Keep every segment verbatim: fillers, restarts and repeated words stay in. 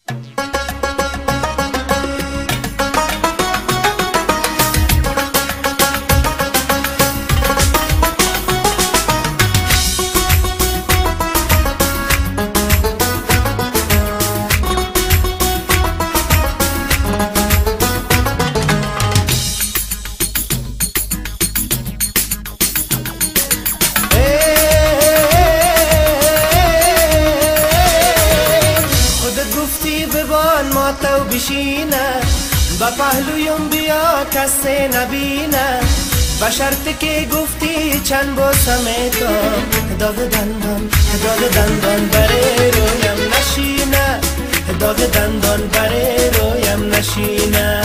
تو بشینه با پهلویم بیا کسی نبینه با شرط که گفتی چند بوسمه تو داغ دندان داغ دندان بره رویم نشینه داغ دندان بره رویم نشینه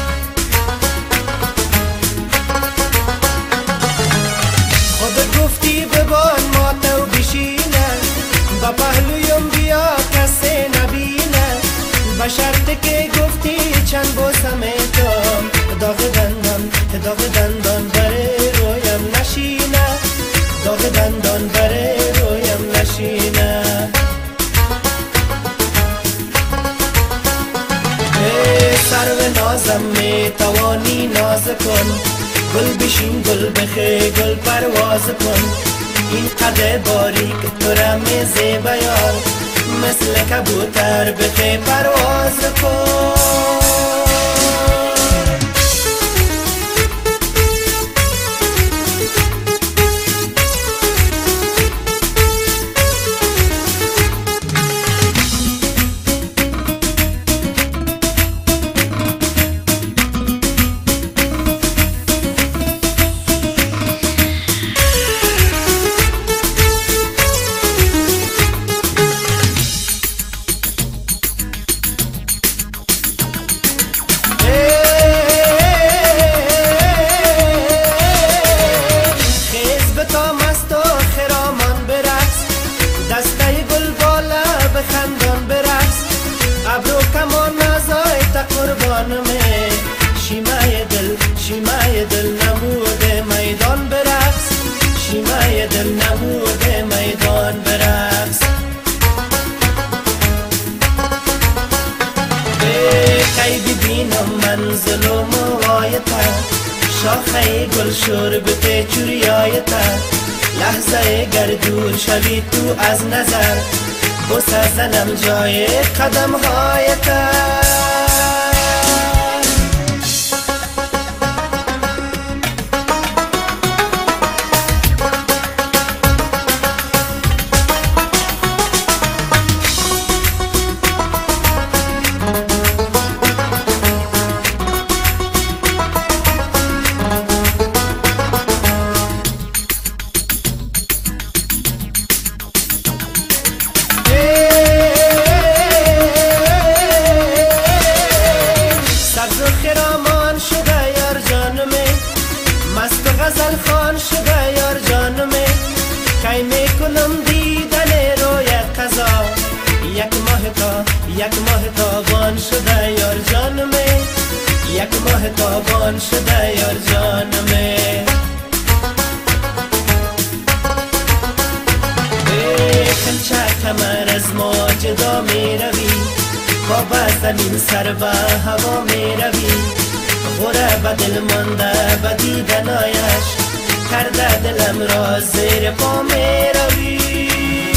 خودت گفتی ببان ما تو بشینه با پهلویم بیا کسی نبینه با شرط که گفتی چند بوسمه تو داغ دندان داغ دندان بره رویم نشینه داغ دندان بره رویم نشینه ای سرو نازم می توانی ناز کن گل بشین گل بخی گل پرواز کن این قد باریک تو را می زیبا یار مثل کبوتر بخی پرواز کن شیمای دل شیمای دل نموده میدان برقص شیمای دل نموده میدان برقص کی ببینم منزل و موایتا شاخه گل شربت چوریایتا لحظه گردور شوی تو از نظر بوسه زنم جای قدم هایتا خرامان شده یار جانمه مست غزل خان شده یار جانمه کی میکنم دیدن رویت قضا یک ماه تا یک ماه تابان شده یار جانمه یک ماه تابان شده یار جانمه ای کنچه کمر از ما جدا می روی با زمین سر و هوا می روی غره به دل مانده به دیدنایش کرده دلم را زیر پا می روی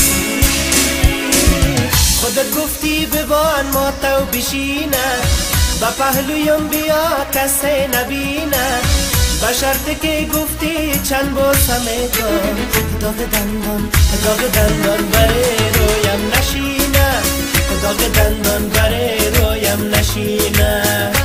خودت گفتی ببان ما تو بشینه با پهلویم بیا کسی نبینه با شرط که گفتی چند بوسمه تو داغ دندان داغ دندان بره رویم نشینه داغ دندان بره رویم نشینه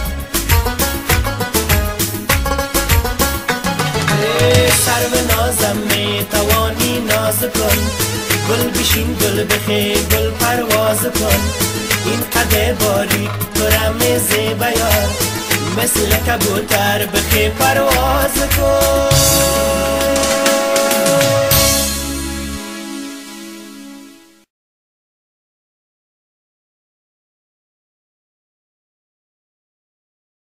سرو نازم می توانی ناز کن گل بشین گل بخی گل پرواز کن این قد باریک تو را می زیبا یار مثل کبوتر بخی پرواز کن